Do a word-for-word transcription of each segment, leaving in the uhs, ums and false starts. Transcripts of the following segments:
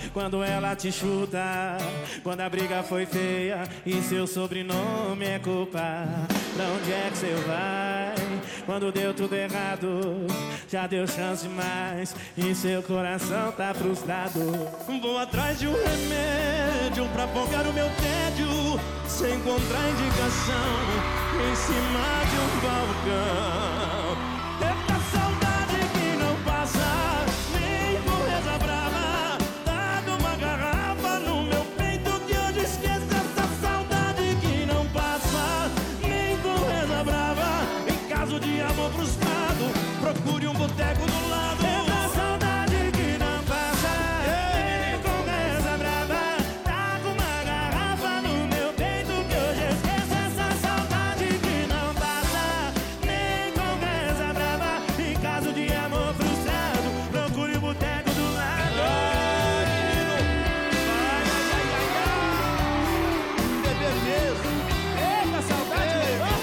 quando ela te chuta, quando a briga foi feia e seu sobrenome é culpa. Pra onde é que você vai? Quando deu tudo errado, já deu chance demais e seu coração tá frustrado. Vou atrás de um remédio pra afogar o meu tédio, sem encontrar indicação em cima de um balcão. Eita saudade que não passa, nem com reza brava. Dá uma garrafa no meu peito que hoje esqueço. Essa saudade que não passa, nem com reza brava. Em caso de amor frustrado, procure um boteco do lado. Eita saudade que não passa, nem com reza brava. Dá uma garrafa no meu peito que hoje esqueço. Essa saudade que não passa, nem com reza brava. Em caso de amor frustrado, procure um boteco do lado. Bebê mesmo. Eita saudade,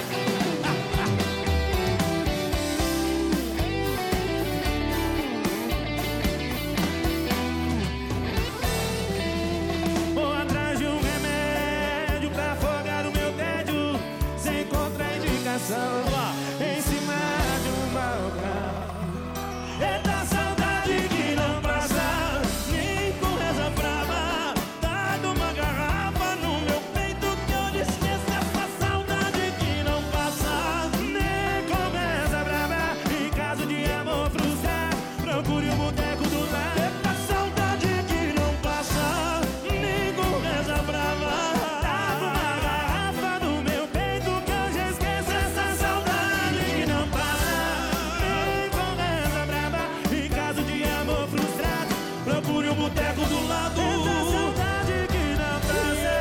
vou atrás de um remédio pra afogar o meu tédio, sem contraindicação, em cima de um balcão. Eita saudade que não passa, nem com reza brava. Dá uma garrafa no meu peito que eu esqueço. Essa saudade que não passa, nem com reza brava. Em caso de amor frustrado, procure um boteco do lado. Eita saudade que não passa, nem com reza brava. Dá uma garrafa no meu peito que eu já esqueço. Essa saudade que não passa, nem com reza brava. Em caso de amor frustrado, procure um boteco do lado. Essa saudade que não passa,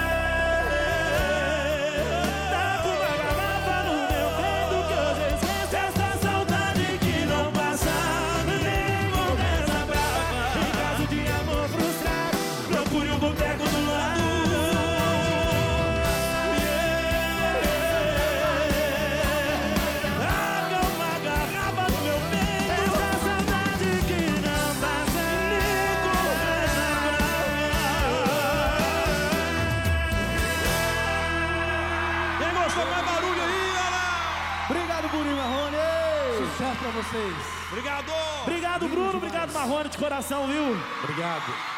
dá uma garrafa no meu peito que eu já esqueço. Essa saudade que não passa, nem com reza brava. Em caso de amor frustrado, procure um boteco do lado. Larga uma garrafa no meu peito. Essa saudade que não passa, nem com reza brava. Quem gostou, faz barulho aí, galera! Obrigado, Bruno Marrone. Sucesso pra vocês. Obrigado! Obrigado, Bruno. Obrigado, Marrone, de coração, viu? Obrigado.